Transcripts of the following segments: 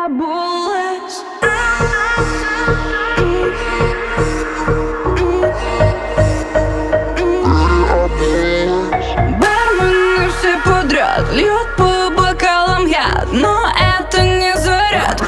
переобулась. Бармены все подряд льют по бокалам яд, но это не заряд.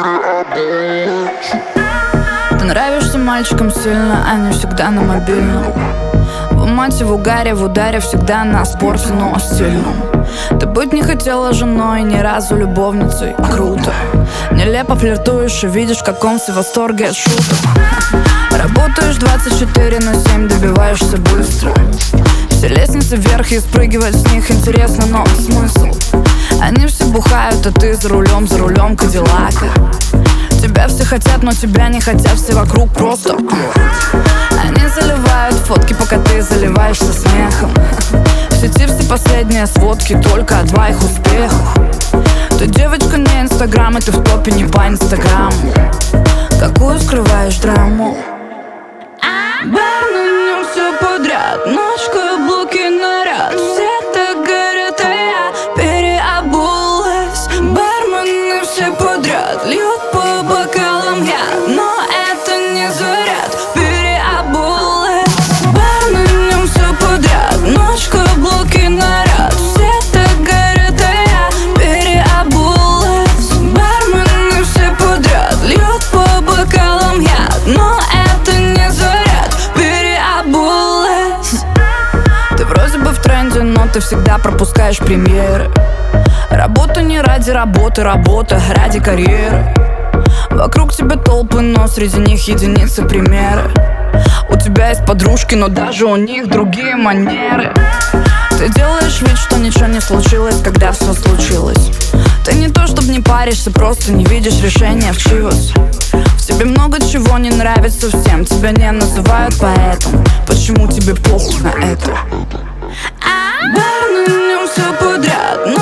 Ты нравишься мальчикам сильно, они всегда на мобильном. В мате, в угаре, в ударе, всегда на спорте, но стильном. Ты быть не хотела женой, ни разу любовницей. Круто. Нелепо флиртуешь и видишь, в каком ты восторге от шуток. Работаешь 24/7, добиваешься быстро. Все лестницы вверх и спрыгивать с них интересно, но смысл? Они все бухают, а ты за рулем Кадиллака. Тебя все хотят, но тебя не хотят все вокруг просто. Они заливают фотки, пока ты заливаешься смехом. В сети все последние сводки только о твоих успехах. Ты девочка не инстаграм, и ты в топе не по инстаграму. Какую скрываешь драму? Барменям все подряд, ночь, каблуки, наряд. Все так горят, а я переобулась. Бармены все подряд льют по бокалам яд, но это не заряд. Переобулась. Барменям все подряд, ночь, каблуки, наряд. Все так горят, а я переобулась. Бармены все подряд льют по бокалам яд, но это не заряд. Ты вроде бы в тренде, но ты всегда пропускаешь премьеры. Работа не ради работы, работа ради карьеры. Вокруг тебя толпы, но среди них единицы примеры. У тебя есть подружки, но даже у них другие манеры. Ты делаешь вид, что ничего не случилось, когда все случилось. Ты не то, чтобы не паришься, просто не видишь решения в чивос. В тебе много чего не нравится всем, тебя не называют поэтом. Почему тебе похуй на это? Барменям все подряд,